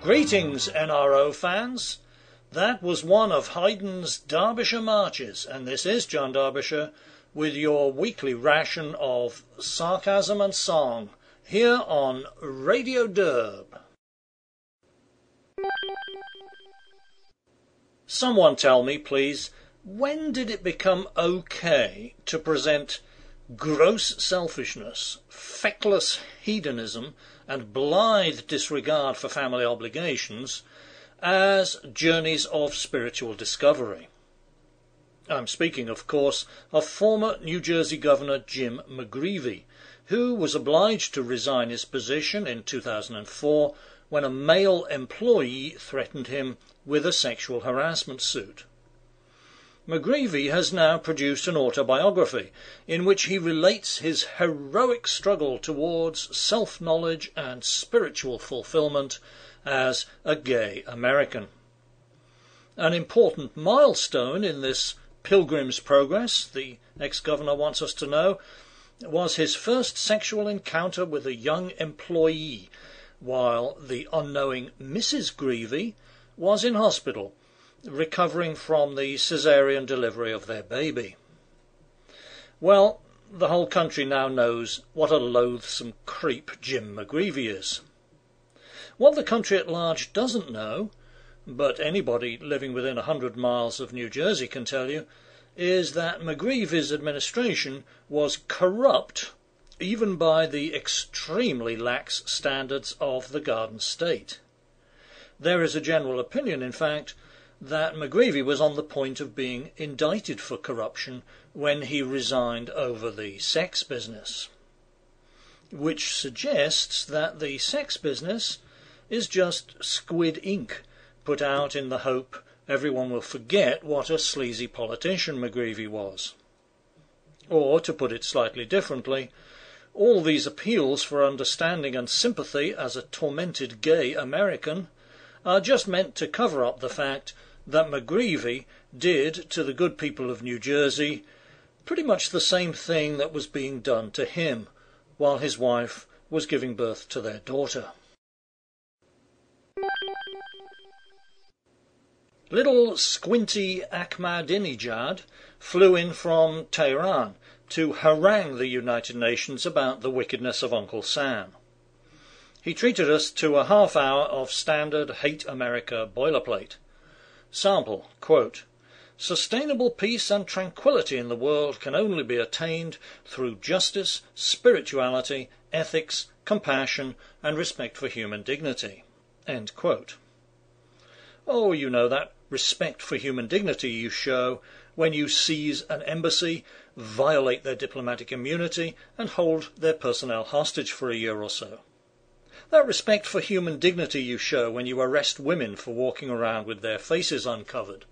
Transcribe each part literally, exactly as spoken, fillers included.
Greetings, N R O fans. That was one of Haydn's Derbyshire marches, and this is John Derbyshire with your weekly ration of sarcasm and song here on Radio Derb. Someone tell me, please, when did it become okay to present gross selfishness, feckless hedonism, and blithe disregard for family obligations as journeys of spiritual discovery? I'm speaking, of course, of former New Jersey Governor Jim McGreevey, who was obliged to resign his position in two thousand four when a male employee threatened him with a sexual harassment suit. McGreevey has now produced an autobiography in which he relates his heroic struggle towards self-knowledge and spiritual fulfillment as a gay American. An important milestone in this pilgrim's progress, the ex-governor wants us to know, was his first sexual encounter with a young employee, while the unknowing Missus Greevey was in hospital, recovering from the caesarean delivery of their baby. Well, the whole country now knows what a loathsome creep Jim McGreevey is. What the country at large doesn't know, but anybody living within a hundred miles of New Jersey can tell you, is that McGreevey's administration was corrupt even by the extremely lax standards of the Garden State. There is a general opinion, in fact, that McGreevey was on the point of being indicted for corruption when he resigned over the sex business, which suggests that the sex business is just squid ink put out in the hope everyone will forget what a sleazy politician McGreevey was. Or, to put it slightly differently, all these appeals for understanding and sympathy as a tormented gay American are just meant to cover up the fact that McGreevey did to the good people of New Jersey pretty much the same thing that was being done to him while his wife was giving birth to their daughter. Little squinty Ahmadinejad flew in from Tehran to harangue the United Nations about the wickedness of Uncle Sam. He treated us to a half hour of standard Hate America boilerplate. Sample, quote, "Sustainable peace and tranquility in the world can only be attained through justice, spirituality, ethics, compassion, and respect for human dignity." End quote. Oh, you know that respect for human dignity you show when you seize an embassy, violate their diplomatic immunity, and hold their personnel hostage for a year or so. That respect for human dignity you show when you arrest women for walking around with their faces uncovered.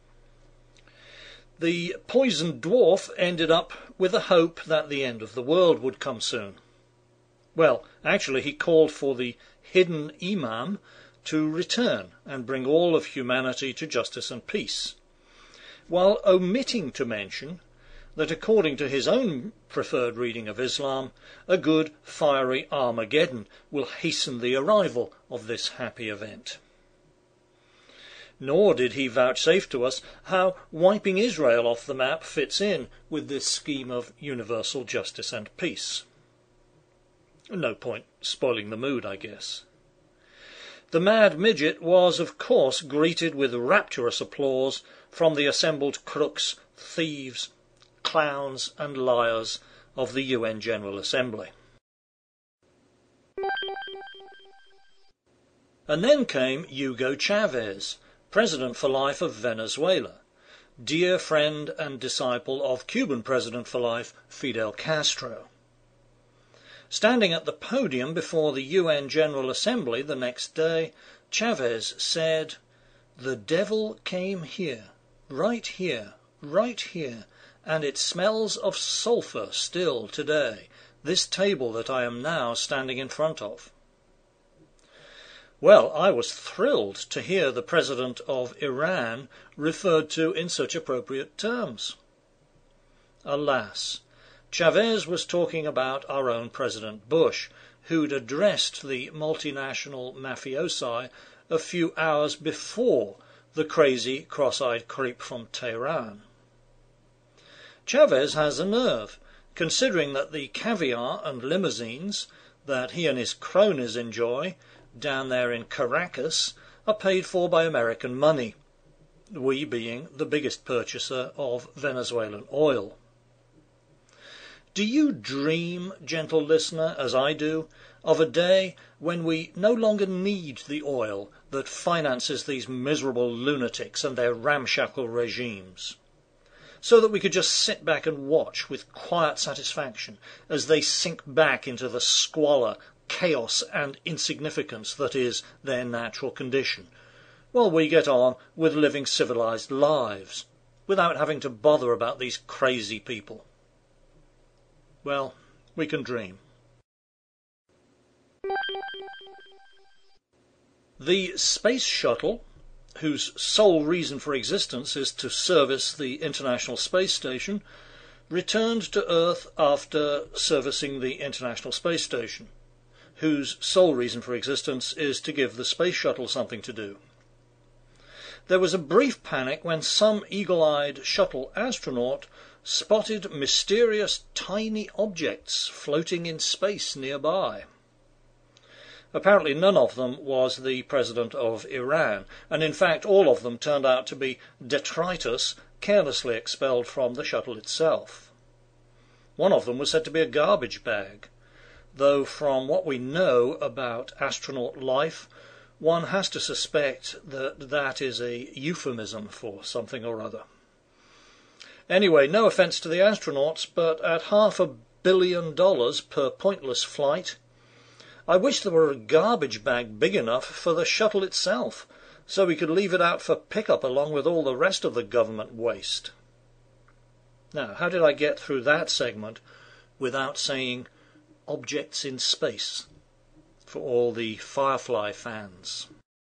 The poisoned dwarf ended up with a hope that the end of the world would come soon. Well, actually he called for the hidden imam to return and bring all of humanity to justice and peace, while omitting to mention that according to his own preferred reading of Islam, a good fiery Armageddon will hasten the arrival of this happy event. Nor did he vouchsafe to us how wiping Israel off the map fits in with this scheme of universal justice and peace. No point spoiling the mood, I guess. The mad midget was, of course, greeted with rapturous applause from the assembled crooks, thieves, clowns and liars of the U N General Assembly. And then came Hugo Chavez, President for Life of Venezuela, dear friend and disciple of Cuban President for Life Fidel Castro. Standing at the podium before the U N General Assembly the next day, Chavez said, "The devil came here, right here, right here, and it smells of sulphur still today, this table that I am now standing in front of." Well, I was thrilled to hear the President of Iran referred to in such appropriate terms. Alas, Chavez was talking about our own President Bush, who'd addressed the multinational mafiosi a few hours before the crazy, cross-eyed creep from Tehran. Chavez has a nerve, considering that the caviar and limousines that he and his cronies enjoy down there in Caracas are paid for by American money, we being the biggest purchaser of Venezuelan oil. Do you dream, gentle listener, as I do, of a day when we no longer need the oil that finances these miserable lunatics and their ramshackle regimes, so that we could just sit back and watch with quiet satisfaction as they sink back into the squalor, chaos and insignificance that is their natural condition, while we get on with living civilized lives, without having to bother about these crazy people? Well, we can dream. The Space Shuttle, whose sole reason for existence is to service the International Space Station, returned to Earth after servicing the International Space Station, whose sole reason for existence is to give the Space Shuttle something to do. There was a brief panic when some eagle-eyed shuttle astronaut spotted mysterious tiny objects floating in space nearby. Apparently none of them was the president of Iran, and in fact all of them turned out to be detritus carelessly expelled from the shuttle itself. One of them was said to be a garbage bag, though from what we know about astronaut life, one has to suspect that that is a euphemism for something or other. Anyway, no offence to the astronauts, but at half a billion dollars per pointless flight, I wish there were a garbage bag big enough for the shuttle itself, so we could leave it out for pickup along with all the rest of the government waste. Now, how did I get through that segment without saying objects in space for all the Firefly fans?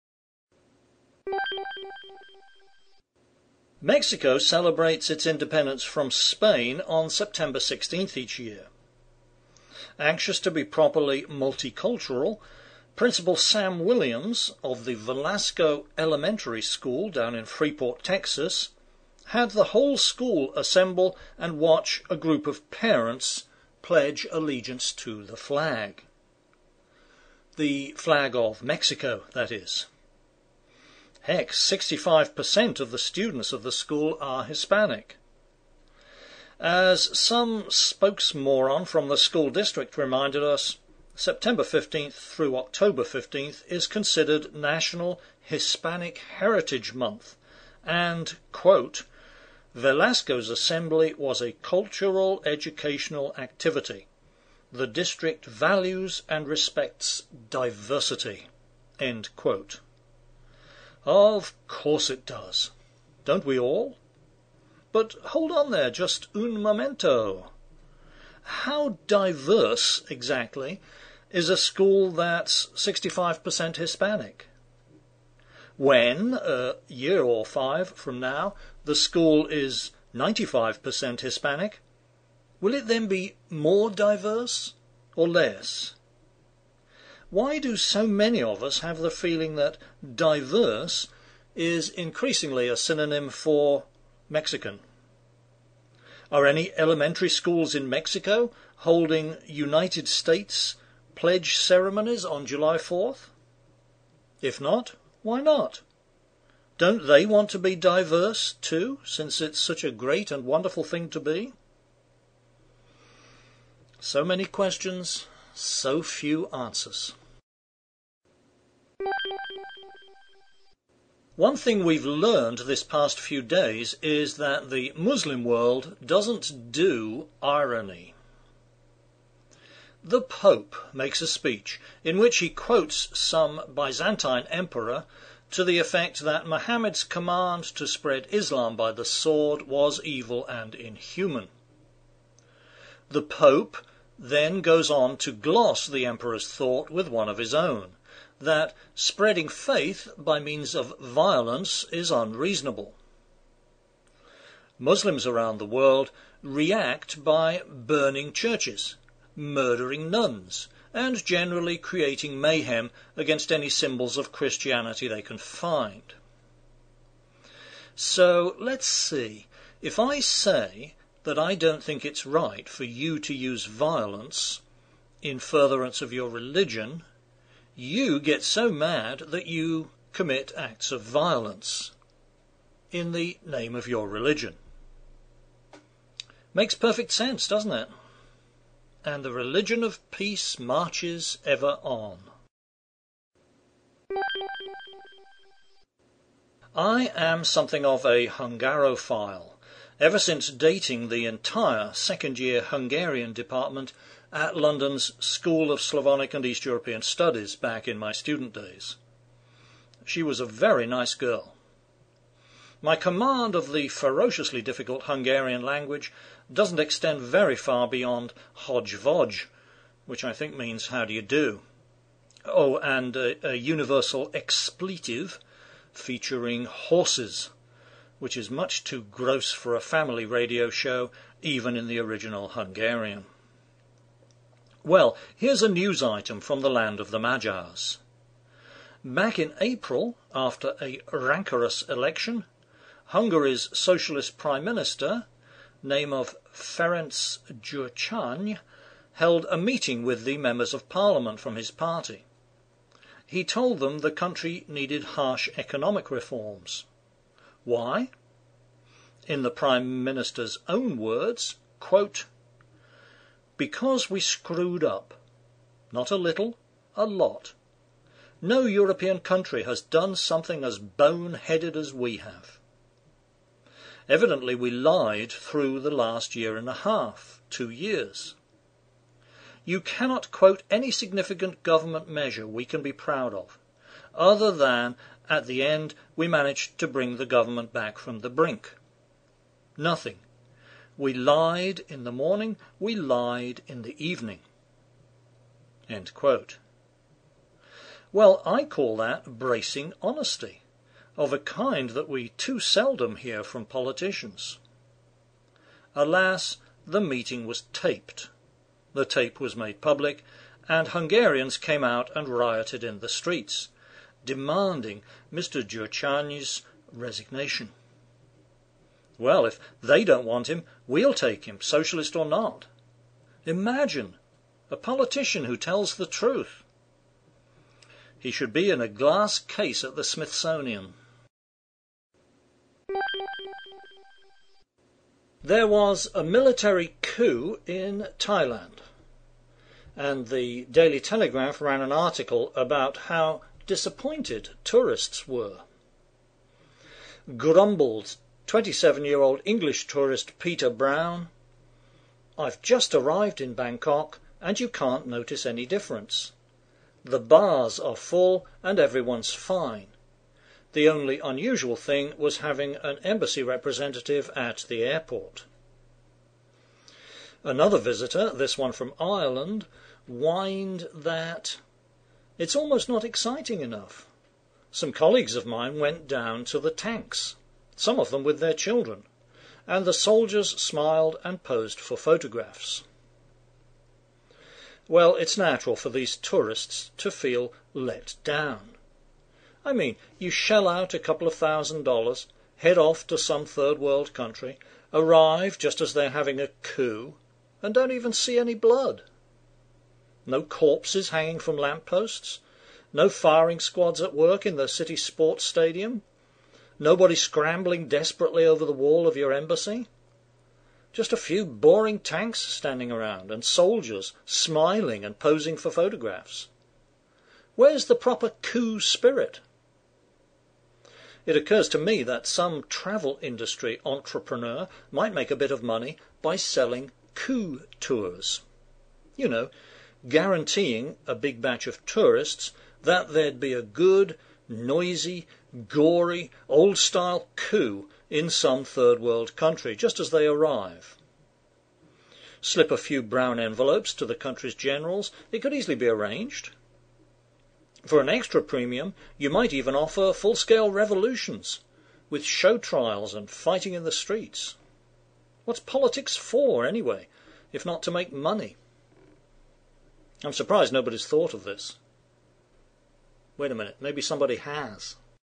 Mexico celebrates its independence from Spain on September sixteenth each year. Anxious to be properly multicultural, Principal Sam Williams of the Velasco Elementary School down in Freeport, Texas, had the whole school assemble and watch a group of parents pledge allegiance to the flag. The flag of Mexico, that is. Heck, sixty-five percent of the students of the school are Hispanic. As some spokesmoron from the school district reminded us, September fifteenth through October fifteenth is considered National Hispanic Heritage Month, and, quote, Velasco's assembly was a cultural educational activity. The district values and respects diversity, end quote. Of course it does. Don't we all? But hold on there, just un momento. How diverse, exactly, is a school that's sixty-five percent Hispanic? When, a year or five from now, the school is ninety-five percent Hispanic, will it then be more diverse or less? Why do so many of us have the feeling that diverse is increasingly a synonym for Mexican? Are any elementary schools in Mexico holding United States pledge ceremonies on July fourth? If not, why not? Don't they want to be diverse too, since it's such a great and wonderful thing to be? So many questions, so few answers. One thing we've learned this past few days is that the Muslim world doesn't do irony. The Pope makes a speech in which he quotes some Byzantine emperor to the effect that Muhammad's command to spread Islam by the sword was evil and inhuman. The Pope then goes on to gloss the emperor's thought with one of his own, that spreading faith by means of violence is unreasonable. Muslims around the world react by burning churches, murdering nuns, and generally creating mayhem against any symbols of Christianity they can find. So let's see, if I say that I don't think it's right for you to use violence in furtherance of your religion, you get so mad that you commit acts of violence in the name of your religion. Makes perfect sense, doesn't it? And the religion of peace marches ever on. I am something of a Hungarophile, ever since dating the entire second-year Hungarian department at London's School of Slavonic and East European Studies back in my student days. She was a very nice girl. My command of the ferociously difficult Hungarian language doesn't extend very far beyond hodj-vodj, which I think means how do you do. Oh, and a, a universal expletive featuring horses, which is much too gross for a family radio show, even in the original Hungarian. Well, here's a news item from the land of the Magyars. Back in April, after a rancorous election, Hungary's socialist prime minister, name of Ferenc Gyurcsány, held a meeting with the members of parliament from his party. He told them the country needed harsh economic reforms. Why? In the Prime Minister's own words, quote, "Because we screwed up. Not a little, a lot. No European country has done something as bone-headed as we have. Evidently we lied through the last year and a half, two years. You cannot quote any significant government measure we can be proud of, other than, at the end, we managed to bring the government back from the brink. Nothing. We lied in the morning, we lied in the evening." End quote. Well, I call that bracing honesty, of a kind that we too seldom hear from politicians. Alas, the meeting was taped. The tape was made public, and Hungarians came out and rioted in the streets, demanding Mister Gyurcsány's resignation. Well, if they don't want him, we'll take him, socialist or not. Imagine, a politician who tells the truth. He should be in a glass case at the Smithsonian. There was a military coup in Thailand, and the Daily Telegraph ran an article about how disappointed tourists were. Grumbled twenty-seven-year-old English tourist Peter Brown, "I've just arrived in Bangkok and you can't notice any difference. The bars are full and everyone's fine. The only unusual thing was having an embassy representative at the airport." Another visitor, this one from Ireland, whined that it's almost not exciting enough. Some colleagues of mine went down to the tanks, some of them with their children, and the soldiers smiled and posed for photographs. Well, it's natural for these tourists to feel let down. I mean, you shell out a couple of thousand dollars, head off to some third world country, arrive just as they're having a coup, and don't even see any blood. No corpses hanging from lampposts, no firing squads at work in the city sports stadium, nobody scrambling desperately over the wall of your embassy. Just a few boring tanks standing around, and soldiers smiling and posing for photographs. Where's the proper coup spirit? It occurs to me that some travel industry entrepreneur might make a bit of money by selling coup tours. You know, guaranteeing a big batch of tourists that there'd be a good, noisy, gory, old-style coup in some third world country, just as they arrive. Slip a few brown envelopes to the country's generals. It could easily be arranged. For an extra premium, you might even offer full-scale revolutions, with show trials and fighting in the streets. What's politics for, anyway, if not to make money? I'm surprised nobody's thought of this. Wait a minute, maybe somebody has.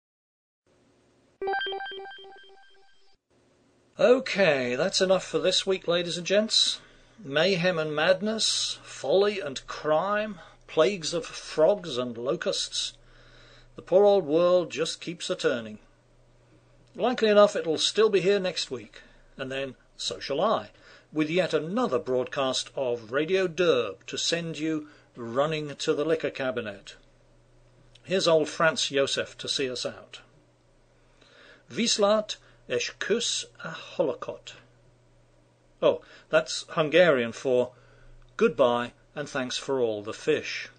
Okay, that's enough for this week, ladies and gents. Mayhem and madness, folly and crime, plagues of frogs and locusts. The poor old world just keeps a-turning. Likely enough it'll still be here next week, and then so shall I, with yet another broadcast of Radio Derb to send you running to the liquor cabinet. Here's old Franz Josef to see us out. Wislat és kus a holokot. Oh, that's Hungarian for goodbye and thanks for all the fish.